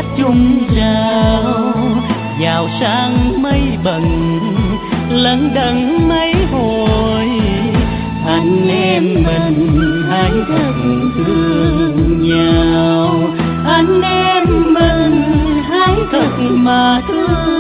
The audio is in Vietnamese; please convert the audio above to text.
chung rào. Giàu sang mây bần lận đận mấy hồi, anh em mình hãy thật thương nhau. Anh em mình hãy thật mà thương